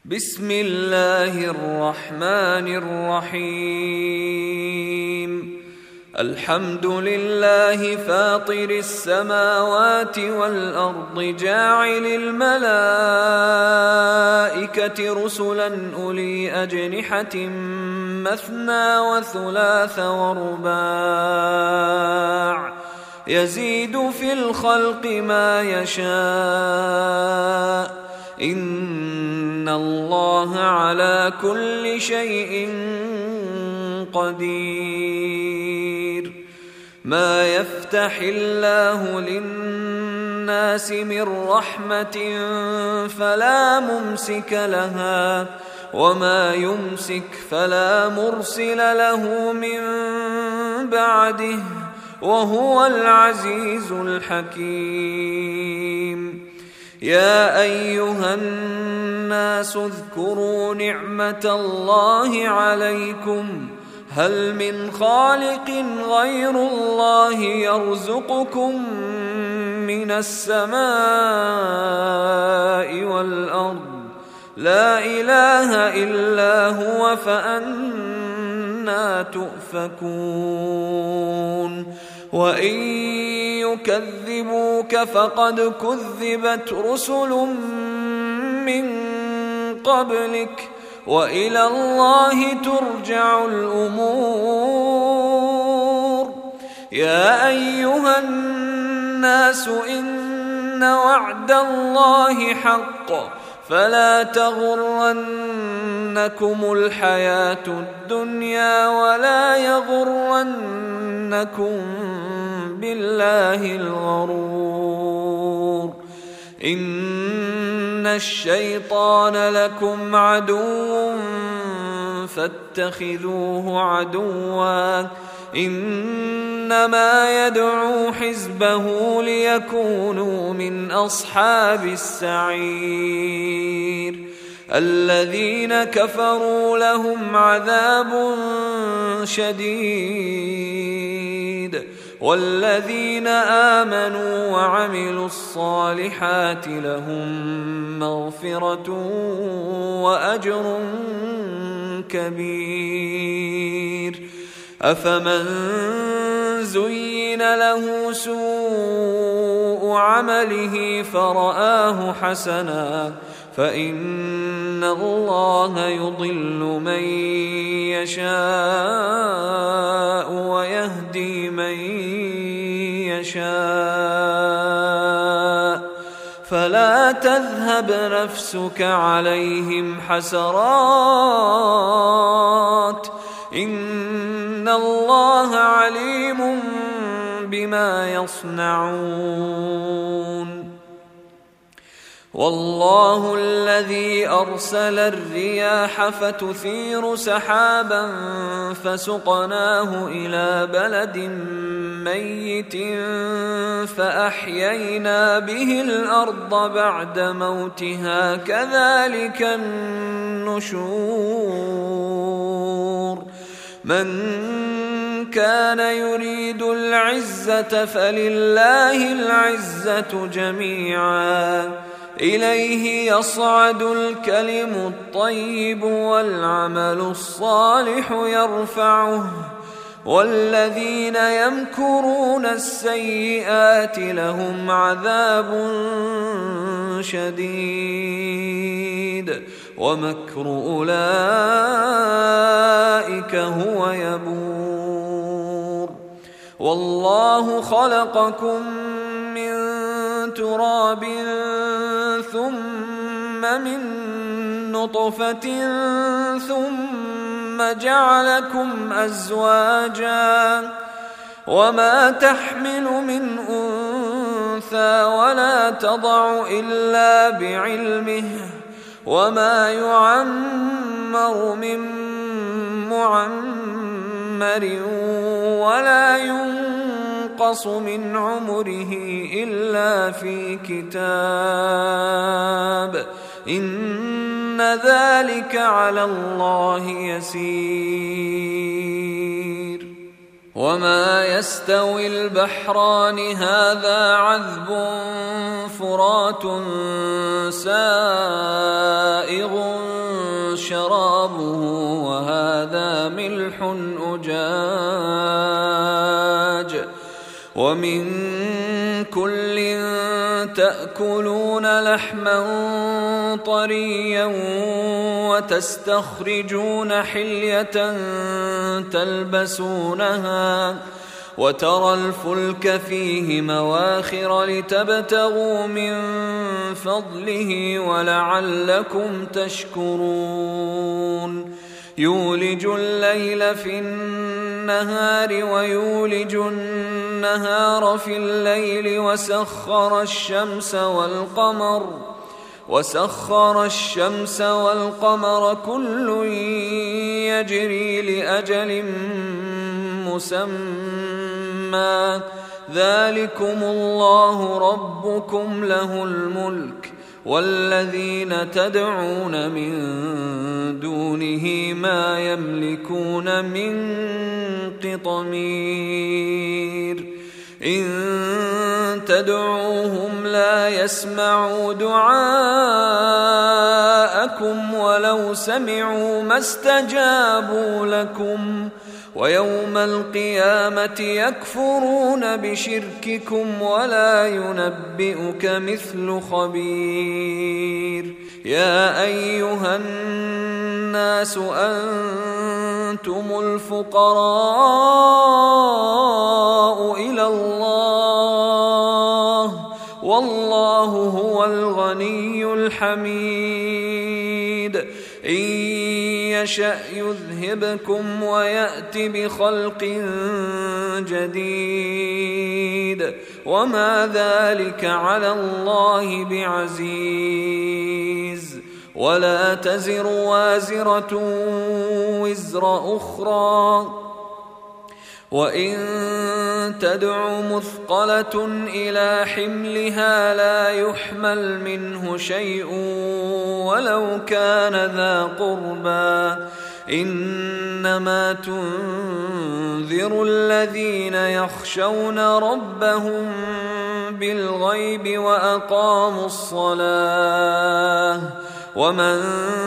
بسم الله الرحمن الرحيم. الحمد لله فاطر السماوات والأرض جاعل الملائكة رسلا أولي أجنحة مثنى وثلاث ورباع يزيد في الخلق ما يشاء إن الله على كل شيء قدير. ما يفتح الله للناس من رحمة فلا ممسك لها وما يمسك فلا مرسل له من بعده وهو العزيز الحكيم. يا أيها الناس اذكروا نعمة الله عليكم هل من خالق غير الله يرزقكم من السماء والأرض لا إله إلا هو فأنى تؤفكون. وإن يكذبوك فقد كذبت رسل من قبلك وإلى الله ترجع الأمور. يا أيها الناس إن وعد الله حق فلا تغرنكم الحياة الدنيا ولا يغرنكم بالله الغرور. إن الشيطان لكم عدو فاتخذوه عدوا إنما يدعو حزبه ليكونوا من أصحاب السعير. الذين كفروا لهم عذاب شديد والذين آمنوا وعملوا الصالحات لهم مغفرة وأجر كبير. أفمن زين له سوء عمله فرآه حسنا فإن الله يضل من يشاء ويهدي من يشاء فلا تذهب نفسك عليهم حسرات إن الله عليم بما يصنعون. والله الذي أرسل الرياح فتثير سحابا فسقناه إلى بلد ميت فأحيينا به الأرض بعد موتها كذلك النشور. من كان يريد العزة فلله العزة جميعا إليه يصعد الكلم الطيب والعمل الصالح يرفعه والذين يمكرون السيئات لهم عذاب شديد ومكر أولئك هو يبور. والله خلقكم من تراب ثم من نطفة ثم جعلكم أزواجا وما تحمل من أنثى ولا تضع إلا بعلمه وما يعمر من معمر ولا ينقص من عمره إلا في كتاب إن ذلك على الله يسير. وما يستوي البحران هذا عذب فرات سائغ شرابه وهذا ملح أجاج ومن كل تأكلون لحما طريا وتستخرجون حلية تلبسونها وترى الفلك فيه مواخر لتبتغوا من فضله ولعلكم تشكرون يولج الليل في النهار ويولج النهار في الليل وسخر الشمس والقمر كل يجري لأجل مسمى ذلكم الله ربكم له الملك والذين تدعون من دونه ما يملكون من قطمير إن تدعوهم لا يسمعوا دعاءكم ولو سمعوا ما استجابوا لكم ويوم القيامة يكفرون بشرككم ولا ينبئك مثل خبير يا أيها الناس أنتم الفقراء إلى الله والله هو الغني الحميد إن يشأ يذهبكم ويأت بخلق جديد وما ذلك على الله بعزيز ولا تزر وازرة وزر أخرى وإن تدع مثقلة إلى حملها لا يحمل منه شيء ولو كان ذا قربى إنما تنذر الذين يخشون ربهم بالغيب وأقاموا الصلاة ومن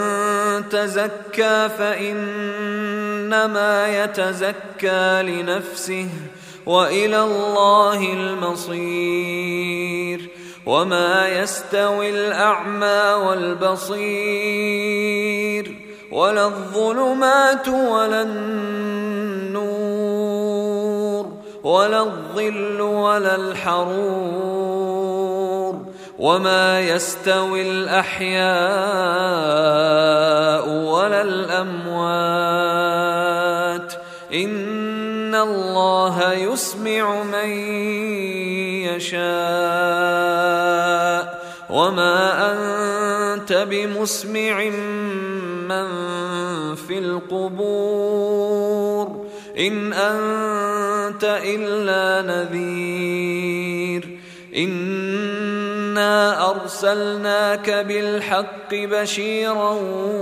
تزكى فإنما يتزكى لنفسه وإلى الله المصير وما يستوي الأعمى والبصير ولا الظلمات ولا النور ولا الظل ولا الحرور وما يستوي الأحياء ولا الأموات إن الله يسمع من يشاء وما أنت بمسمع من في القبور إن أنت إلا نذير إنا أرسلناك بالحق بشيرا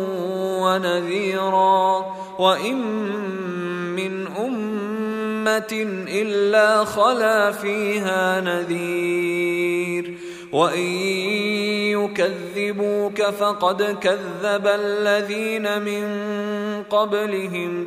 ونذيرا وإن من أمة إلا خلا فيها نذير وإن يكذبوك فقد كذب الذين من قبلهم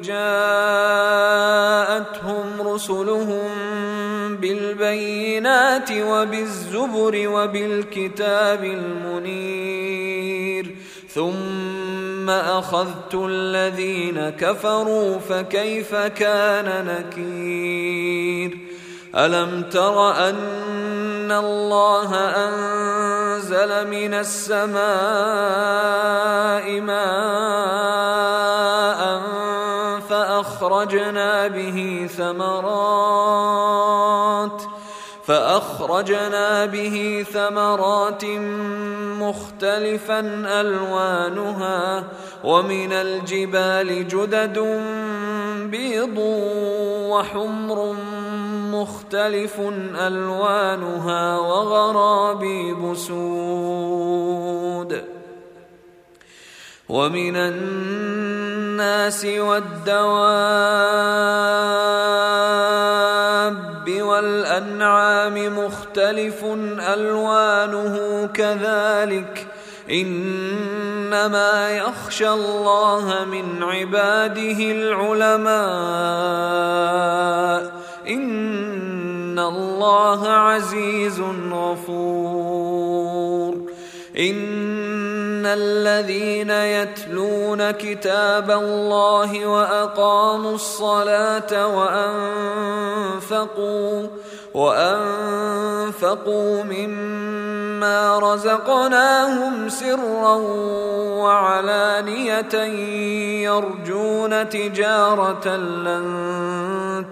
جاءتهم رسلهم بالبينات وبالزبر وبالكتاب المنير ثم أخذت الذين كفروا فكيف كان نكير ألم تر أن الله أنزل من السماء ماء فأخرجنا به ثمرات مختلفا ألوانها ومن الجبال جدد بيض وحمر مختلف ألوانها وغرابيب سود ومن الناس والدواب والأنعام مختلف ألوانه إنما يخشى الله من عباده العلماء إن الله عزيز غفور إن الذين يتلون كتاب الله وأقاموا الصلاة وأنفقوا مما رزقناهم سرا وعلانية يرجون تجارة لن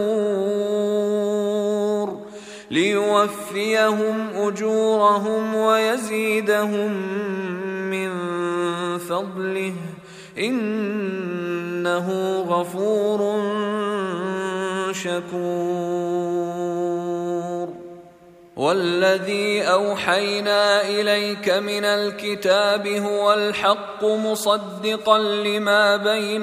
تبور ليوفيهم أجورهم ويزيدهم من فضله إنه غفور شكور والذي أوحينا إليك من الكتاب هو الحق مصدقا لما بين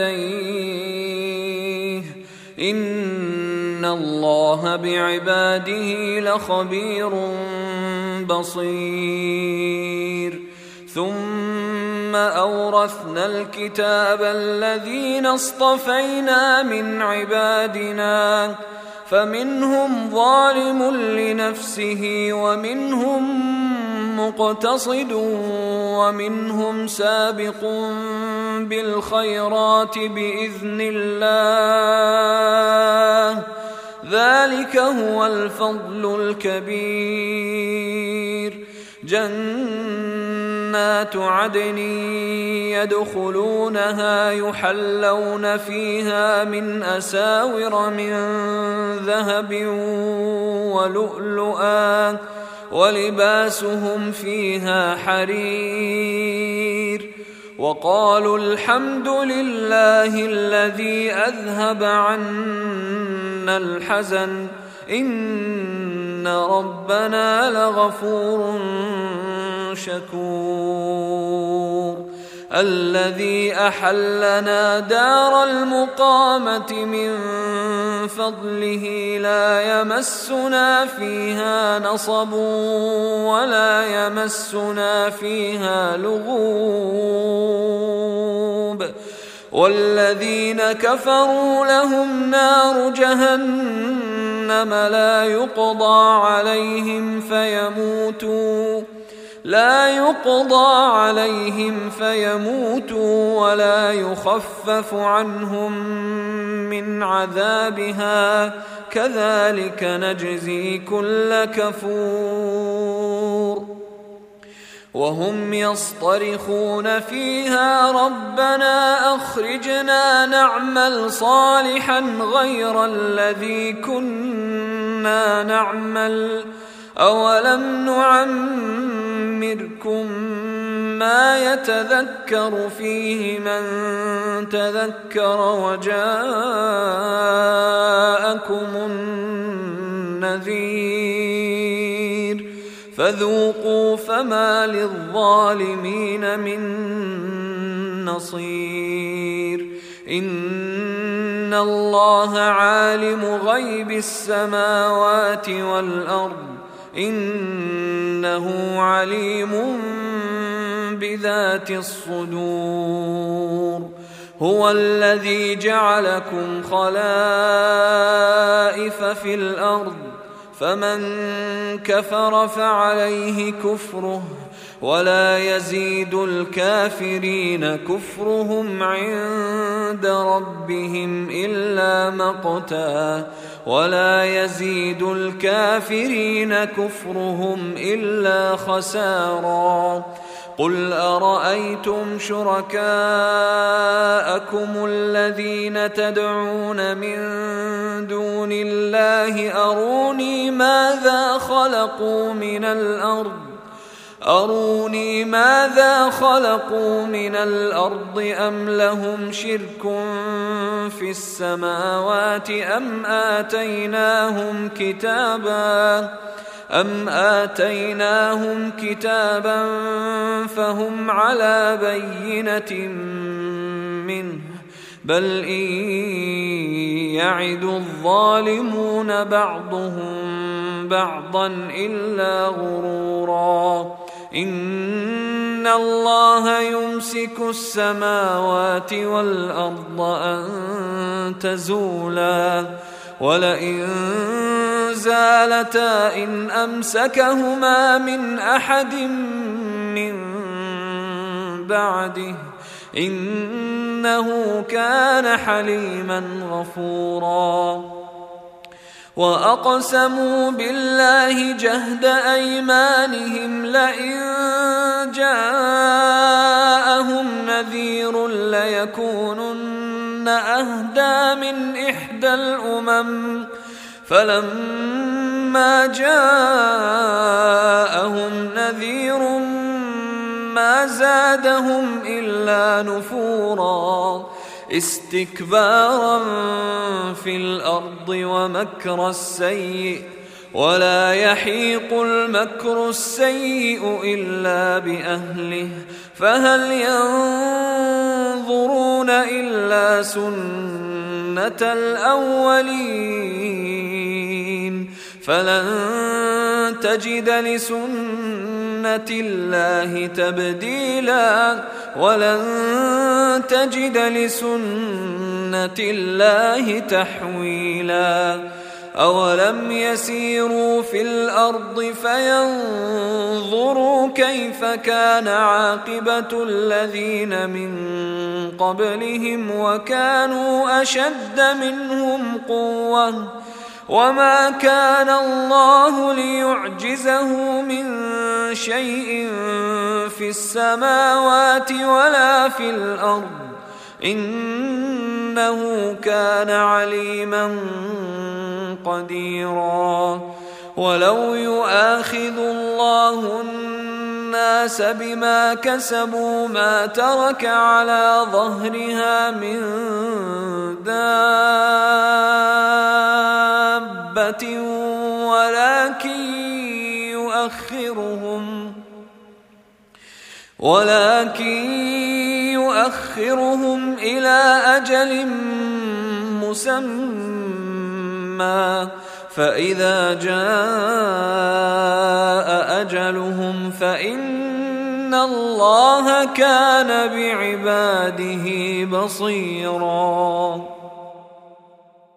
يديه إن الله بعباده لخبير بصير ثم أورثنا الكتاب الذين اصطفينا من عبادنا فمنهم ظالم لنفسه ومنهم مقتصد ومنهم سابق بالخيرات بإذن الله ذلك هو الفضل الكبير جنات عدن يدخلونها يحلون فيها من أساور من ذهب ولؤلؤا ولباسهم فيها حرير وقالوا الحمد لله الذي أذهب عنا الحزن إن ربنا لغفور شكور الذي أحلنا دار المقامة من فضله لا يمسنا فيها نصب ولا يمسنا فيها لغوب والذين كفروا لهم نار جهنم لا يقضى عليهم فيموتوا ولا يخفف عنهم من عذابها كذلك نجزي كل كفور وهم يصطرخون فيها ربنا أخرجنا نعمل صالحا غير الذي كنا نعمل أولم نعمركم ما يتذكر فيه من تذكر وجاءكم النذير فذوقوا فما للظالمين من نصير إن الله عالم غيب السماوات والأرض إنه عليم بذات الصدور هو الذي جعلكم خلائف في الأرض فمن كفر فعليه كفره ولا يزيد الكافرين كفرهم عند ربهم إلا مقتا ولا يزيد الكافرين كفرهم إلا خسارا قل أرأيتم شركاءكم الذين تدعون من دون الله أروني ماذا خلقوا من الأرض أم لهم شرك في السماوات أم آتيناهم كتابا فهم على بينة منه بل إن يعد الظالمون بعضهم بعضا إلا غرورا إن الله يمسك السماوات والأرض أن تزولا ولئن زالتا إن أمسكهما من أحد من بعده إنه كان حليما غفورا وأقسموا بالله جهد أيمانهم لئن جاءهم نذير ليكونن أهدى من إحدى الأمم فلما جاءهم نذير ما زادهم إلا نفورا استكبارا في الأرض ومكر السيء ولا يحيق المكر السيء إلا بأهله فهل ينظرون إلا سنة الأولين فلن تجد لسنة الله تبديلا ولن تجد لسنة الله تحويلا أولم يسيروا في الأرض فينظروا كيف كان عاقبة الذين من قبلهم وكانوا أشد منهم قوة وما كان الله ليعجزه من شيء في السماوات ولا في الأرض إنه كان عليما قديرا ولو يؤاخذ الله الناس بما كسبوا ما ترك على ظهرها من دابة ولكن يؤخرهم إلى أجل مسمى فإذا جاء أجلهم فإن الله كان بعباده بصيرا.